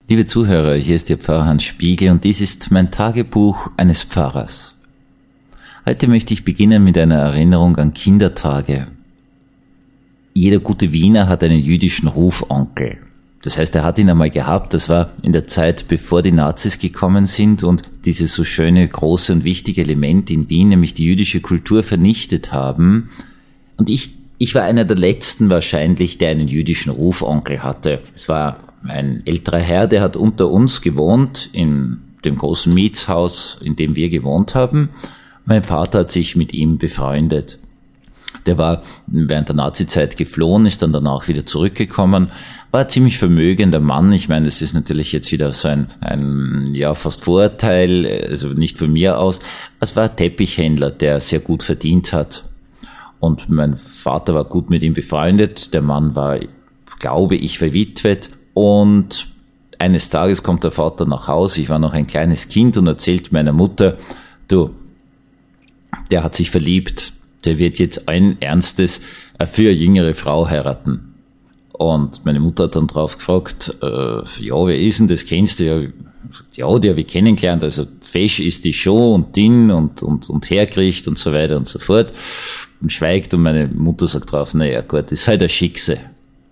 Liebe Zuhörer, hier ist Ihr Pfarrer Hans Spiegel und dies ist mein Tagebuch eines Pfarrers. Heute möchte ich beginnen mit einer Erinnerung an Kindertage. Jeder gute Wiener hat einen jüdischen Rufonkel. Das heißt, er hat ihn einmal gehabt, das war in der Zeit, bevor die Nazis gekommen sind und dieses so schöne, große und wichtige Element in Wien, nämlich die jüdische Kultur, vernichtet haben. Und ich war einer der Letzten wahrscheinlich, der einen jüdischen Rufonkel hatte. Es war ein älterer Herr, der hat unter uns gewohnt, in dem großen Mietshaus, in dem wir gewohnt haben. Mein Vater hat sich mit ihm befreundet. Der war während der Nazizeit geflohen, ist dann danach wieder zurückgekommen, war ein ziemlich vermögender Mann. Ich meine, das ist natürlich jetzt wieder so ein fast Vorurteil, also nicht von mir aus. Es war ein Teppichhändler, der sehr gut verdient hat. Und mein Vater war gut mit ihm befreundet. Der Mann war, glaube ich, verwitwet. Und eines Tages kommt der Vater nach Hause, ich war noch ein kleines Kind und erzählt meiner Mutter, du, der hat sich verliebt, der wird jetzt ein Ernstes für eine jüngere Frau heiraten. Und meine Mutter hat dann drauf gefragt, wer ist denn das, kennst du ja? Ja, die habe ich kennengelernt, also fesch ist die schon und din und herkriegt und so weiter und so fort. Und schweigt und meine Mutter sagt drauf, naja gut, das ist halt ein Schicksal.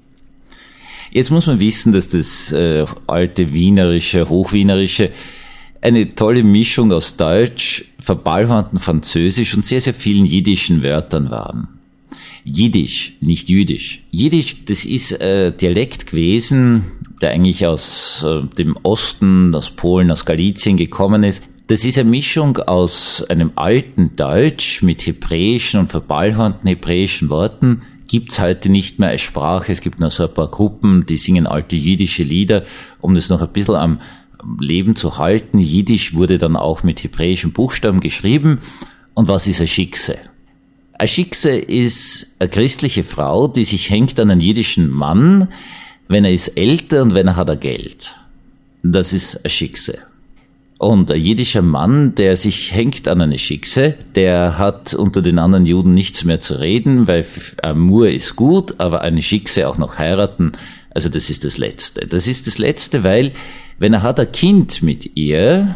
Jetzt muss man wissen, dass das alte Wienerische, Hochwienerische eine tolle Mischung aus Deutsch, verballhornten Französisch und sehr, sehr vielen jiddischen Wörtern waren. Jiddisch, nicht Jüdisch. Jiddisch, das ist Dialekt gewesen, der eigentlich aus dem Osten, aus Polen, aus Galizien gekommen ist. Das ist eine Mischung aus einem alten Deutsch mit hebräischen und verballhornten hebräischen Worten. Gibt's heute nicht mehr als Sprache. Es gibt noch so ein paar Gruppen, die singen alte jiddische Lieder, um das noch ein bisschen am Leben zu halten. Jiddisch wurde dann auch mit hebräischen Buchstaben geschrieben. Und was ist ein Schickse? Ein Schickse ist eine christliche Frau, die sich hängt an einen jiddischen Mann, wenn er ist älter und wenn er hat Geld. Das ist ein Schickse. Und ein jiddischer Mann, der sich hängt an eine Schickse, der hat unter den anderen Juden nichts mehr zu reden, weil Amour ist gut, aber eine Schickse auch noch heiraten, also das ist das Letzte. Das ist das Letzte, weil wenn er hat ein Kind mit ihr,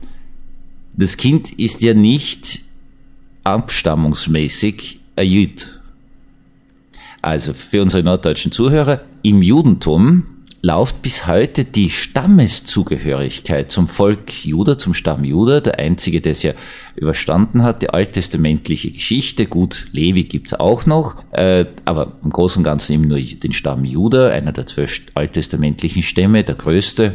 das Kind ist ja nicht abstammungsmäßig ein Jüd. Also für unsere norddeutschen Zuhörer, im Judentum läuft bis heute die Stammeszugehörigkeit zum Volk Juda, zum Stamm Juda, der einzige, der es ja überstanden hat, die alttestamentliche Geschichte. Gut, Levi gibt's auch noch, aber im Großen und Ganzen eben nur den Stamm Juda, einer der 12 alttestamentlichen Stämme, der größte,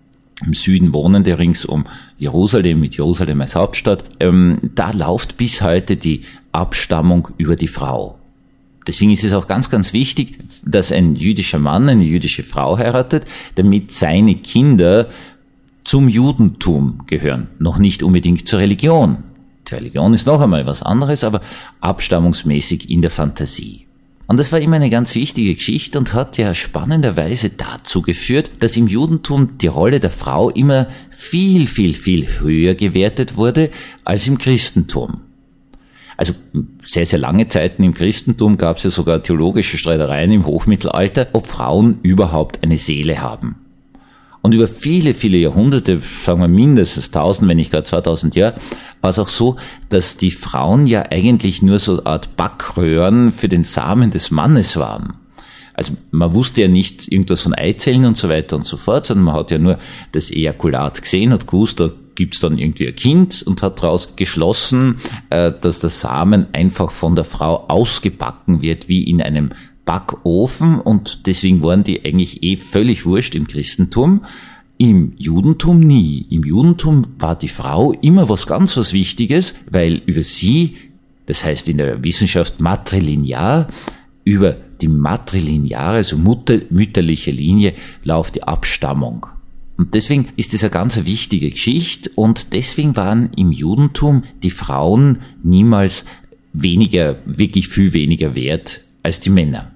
im Süden wohnende rings um Jerusalem, mit Jerusalem als Hauptstadt. Da läuft bis heute die Abstammung über die Frau. Deswegen ist es auch ganz, ganz wichtig, dass ein jüdischer Mann eine jüdische Frau heiratet, damit seine Kinder zum Judentum gehören. Noch nicht unbedingt zur Religion. Die Religion ist noch einmal was anderes, aber abstammungsmäßig in der Fantasie. Und das war immer eine ganz wichtige Geschichte und hat ja spannenderweise dazu geführt, dass im Judentum die Rolle der Frau immer viel, viel, viel höher gewertet wurde als im Christentum. Also sehr, sehr lange Zeiten im Christentum gab es ja sogar theologische Streitereien im Hochmittelalter, ob Frauen überhaupt eine Seele haben. Und über viele, viele Jahrhunderte, sagen wir mindestens 1000, wenn nicht gar 2000 Jahre, war es auch so, dass die Frauen ja eigentlich nur so eine Art Backröhren für den Samen des Mannes waren. Also man wusste ja nicht irgendwas von Eizellen und so weiter und so fort, sondern man hat ja nur das Ejakulat gesehen, hat gewusst, da gibt's dann irgendwie ein Kind und hat daraus geschlossen, dass der Samen einfach von der Frau ausgebacken wird, wie in einem Backofen, und deswegen waren die eigentlich völlig wurscht im Christentum. Im Judentum nie. Im Judentum war die Frau immer was Wichtiges, weil über sie, das heißt in der Wissenschaft matrilinear, über die matrilineare, also mütterliche Linie, läuft die Abstammung. Und deswegen ist das eine ganz wichtige Geschichte und deswegen waren im Judentum die Frauen niemals wirklich viel weniger wert als die Männer.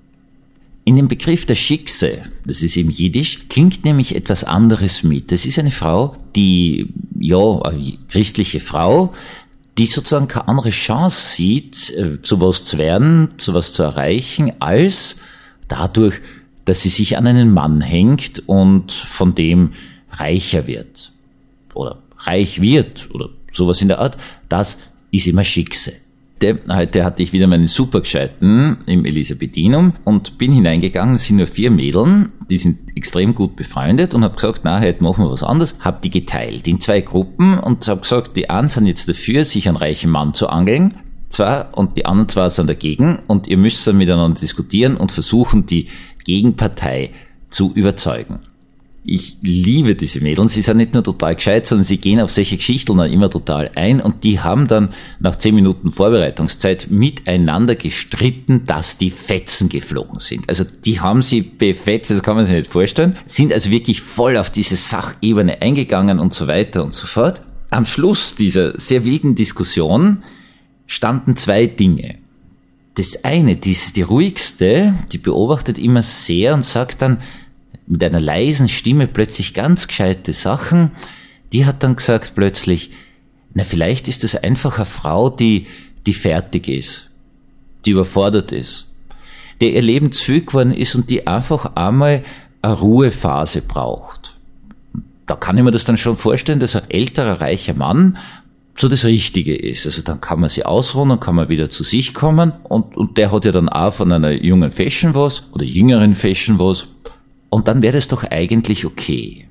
In dem Begriff der Schickse, das ist im Jiddisch, klingt nämlich etwas anderes mit. Das ist eine Frau, eine christliche Frau, die sozusagen keine andere Chance sieht, zu was zu werden, zu was zu erreichen, als dadurch, dass sie sich an einen Mann hängt und von dem reicher wird oder reich wird oder sowas in der Art, das ist immer Schicksal. Heute hatte ich wieder meinen Supergescheiten im Elisabethinum und bin hineingegangen, es sind nur 4 Mädeln, die sind extrem gut befreundet und habe gesagt, na, heute machen wir was anderes, habe die geteilt in 2 Gruppen und habe gesagt, die einen sind jetzt dafür, sich einen reichen Mann zu angeln, und die anderen 2 sind dagegen und ihr müsst dann miteinander diskutieren und versuchen, die Gegenpartei zu überzeugen. Ich liebe diese Mädels, sie sind nicht nur total gescheit, sondern sie gehen auf solche Geschichten auch immer total ein und die haben dann nach 10 Minuten Vorbereitungszeit miteinander gestritten, dass die Fetzen geflogen sind. Also die haben sie befetzt, das kann man sich nicht vorstellen, sind also wirklich voll auf diese Sachebene eingegangen und so weiter und so fort. Am Schluss dieser sehr wilden Diskussion standen 2 Dinge. Das eine, die ist die ruhigste, die beobachtet immer sehr und sagt dann mit einer leisen Stimme plötzlich ganz gescheite Sachen. Die hat dann gesagt plötzlich, na vielleicht ist das einfach eine Frau, die fertig ist, die überfordert ist, der ihr Leben zu viel geworden ist und die einfach einmal eine Ruhephase braucht. Da kann ich mir das dann schon vorstellen, dass ein älterer, reicher Mann so das Richtige ist. Also dann kann man sie ausruhen, dann kann man wieder zu sich kommen und der hat ja dann auch von einer jungen Fashion was oder jüngeren Fashion was und dann wäre das doch eigentlich okay.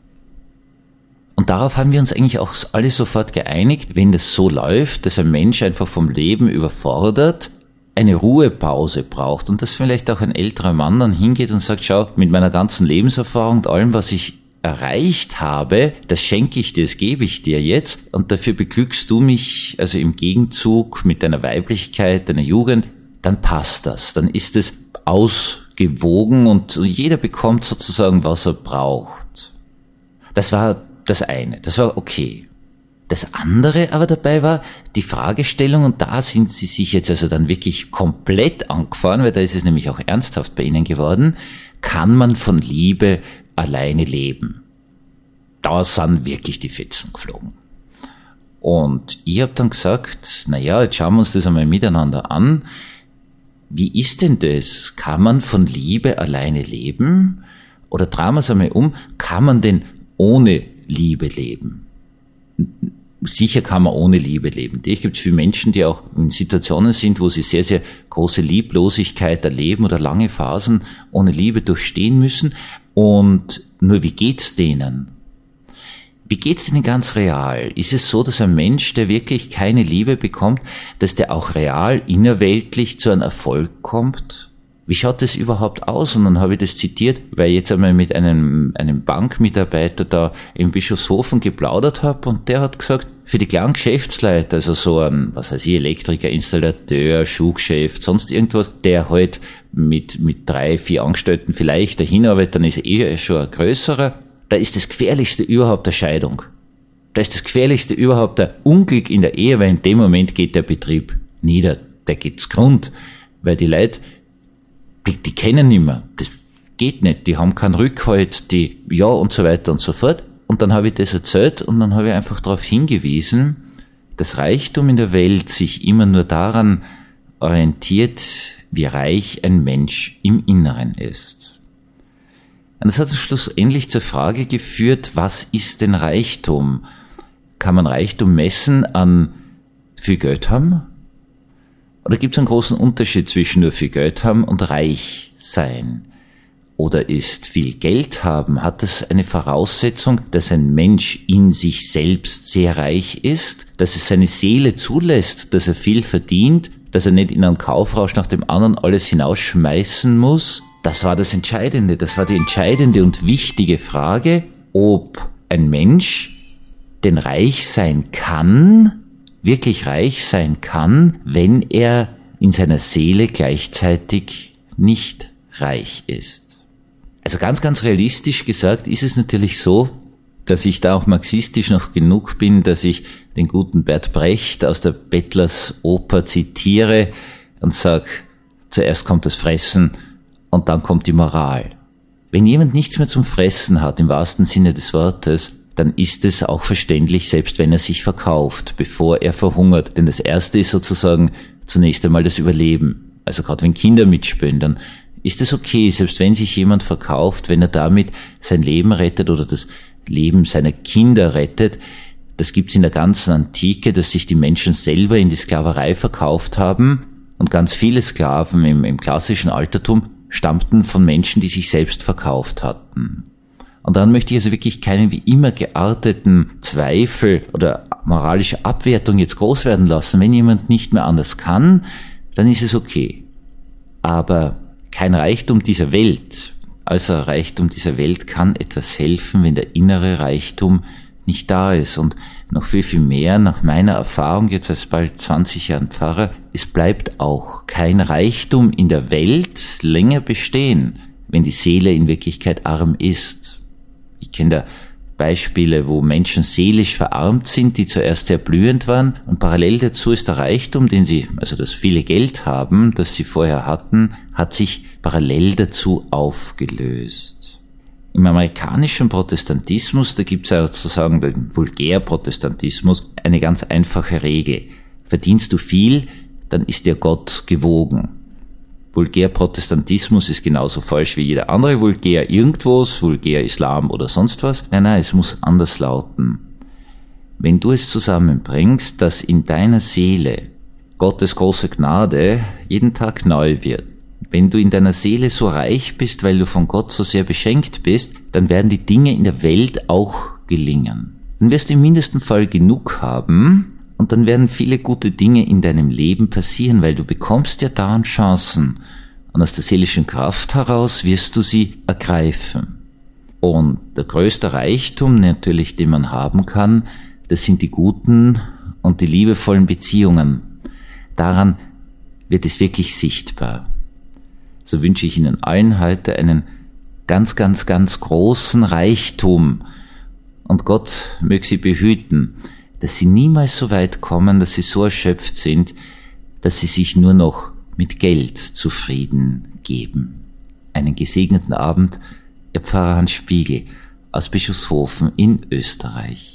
Und darauf haben wir uns eigentlich auch alle sofort geeinigt, wenn das so läuft, dass ein Mensch einfach vom Leben überfordert, eine Ruhepause braucht und dass vielleicht auch ein älterer Mann dann hingeht und sagt, schau, mit meiner ganzen Lebenserfahrung und allem, was ich erreicht habe, das schenke ich dir, das gebe ich dir jetzt und dafür beglückst du mich, also im Gegenzug mit deiner Weiblichkeit, deiner Jugend, dann passt das, dann ist es ausgewogen und jeder bekommt sozusagen, was er braucht. Das war das eine, das war okay. Das andere aber dabei war die Fragestellung und da sind sie sich jetzt also dann wirklich komplett angefahren, weil da ist es nämlich auch ernsthaft bei ihnen geworden, kann man von Liebe alleine leben? Da sind wirklich die Fetzen geflogen. Und ich habe dann gesagt, naja, jetzt schauen wir uns das einmal miteinander an. Wie ist denn das? Kann man von Liebe alleine leben? Oder drehen wir es einmal um, kann man denn ohne Liebe leben? Sicher kann man ohne Liebe leben. Es gibt viele Menschen, die auch in Situationen sind, wo sie sehr, sehr große Lieblosigkeit erleben oder lange Phasen ohne Liebe durchstehen müssen. Und nur wie geht's denen? Wie geht's denen ganz real? Ist es so, dass ein Mensch, der wirklich keine Liebe bekommt, dass der auch real, innerweltlich zu einem Erfolg kommt? Wie schaut das überhaupt aus? Und dann habe ich das zitiert, weil ich jetzt einmal mit einem Bankmitarbeiter da in Bischofshofen geplaudert habe und der hat gesagt, für die kleinen Geschäftsleute, also so ein, was weiß ich, Elektriker, Installateur, Schuhgeschäft, sonst irgendwas, der halt mit 3, 4 Angestellten vielleicht dahin arbeitet, dann ist er eh schon ein größerer, da ist das Gefährlichste überhaupt der Scheidung. Da ist das Gefährlichste überhaupt der Unglück in der Ehe, weil in dem Moment geht der Betrieb nieder, der geht's Grund, weil die Leute, die kennen nicht mehr, das geht nicht, die haben keinen Rückhalt, ja und so weiter und so fort. Und dann habe ich das erzählt und dann habe ich einfach darauf hingewiesen, dass Reichtum in der Welt sich immer nur daran orientiert, wie reich ein Mensch im Inneren ist. Und das hat schlussendlich zur Frage geführt, was ist denn Reichtum? Kann man Reichtum messen an viel Geld haben? Oder gibt es einen großen Unterschied zwischen nur viel Geld haben und reich sein? Oder ist viel Geld haben, hat es eine Voraussetzung, dass ein Mensch in sich selbst sehr reich ist, dass es seine Seele zulässt, dass er viel verdient, dass er nicht in einen Kaufrausch nach dem anderen alles hinausschmeißen muss? Das war das Entscheidende, das war die entscheidende und wichtige Frage, ob ein Mensch denn reich sein kann, wirklich reich sein kann, wenn er in seiner Seele gleichzeitig nicht reich ist. Also ganz, ganz realistisch gesagt ist es natürlich so, dass ich da auch marxistisch noch genug bin, dass ich den guten Bert Brecht aus der Bettlersoper zitiere und sage, zuerst kommt das Fressen und dann kommt die Moral. Wenn jemand nichts mehr zum Fressen hat, im wahrsten Sinne des Wortes, dann ist es auch verständlich, selbst wenn er sich verkauft, bevor er verhungert. Denn das Erste ist sozusagen zunächst einmal das Überleben. Also gerade wenn Kinder mitspielen, dann ist es okay, selbst wenn sich jemand verkauft, wenn er damit sein Leben rettet oder das Leben seiner Kinder rettet. Das gibt's in der ganzen Antike, dass sich die Menschen selber in die Sklaverei verkauft haben, und ganz viele Sklaven im klassischen Altertum stammten von Menschen, die sich selbst verkauft hatten. Und daran möchte ich also wirklich keinen wie immer gearteten Zweifel oder moralische Abwertung jetzt groß werden lassen. Wenn jemand nicht mehr anders kann, dann ist es okay. Aber kein Reichtum dieser Welt, also Reichtum dieser Welt kann etwas helfen, wenn der innere Reichtum nicht da ist. Und noch viel, viel mehr, nach meiner Erfahrung jetzt als bald 20 Jahren Pfarrer, es bleibt auch kein Reichtum in der Welt länger bestehen, wenn die Seele in Wirklichkeit arm ist. Ich kenne da Beispiele, wo Menschen seelisch verarmt sind, die zuerst sehr blühend waren, und parallel dazu ist der Reichtum, den sie, also das viele Geld haben, das sie vorher hatten, hat sich parallel dazu aufgelöst. Im amerikanischen Protestantismus, da gibt es sozusagen den Vulgärprotestantismus, eine ganz einfache Regel. Verdienst du viel, dann ist dir Gott gewogen. Vulgärprotestantismus ist genauso falsch wie jeder andere Vulgär irgendwas, Vulgär-Islam oder sonst was. Nein, es muss anders lauten. Wenn du es zusammenbringst, dass in deiner Seele Gottes große Gnade jeden Tag neu wird, wenn du in deiner Seele so reich bist, weil du von Gott so sehr beschenkt bist, dann werden die Dinge in der Welt auch gelingen. Dann wirst du im mindesten Fall genug haben und dann werden viele gute Dinge in deinem Leben passieren, weil du bekommst ja dauernd Chancen und aus der seelischen Kraft heraus wirst du sie ergreifen. Und der größte Reichtum natürlich, den man haben kann, das sind die guten und die liebevollen Beziehungen. Daran wird es wirklich sichtbar. So wünsche ich Ihnen allen heute einen ganz, ganz, ganz großen Reichtum. Und Gott möge Sie behüten, dass Sie niemals so weit kommen, dass Sie so erschöpft sind, dass Sie sich nur noch mit Geld zufrieden geben. Einen gesegneten Abend, Ihr Pfarrer Hans Spiegel aus Bischofshofen in Österreich.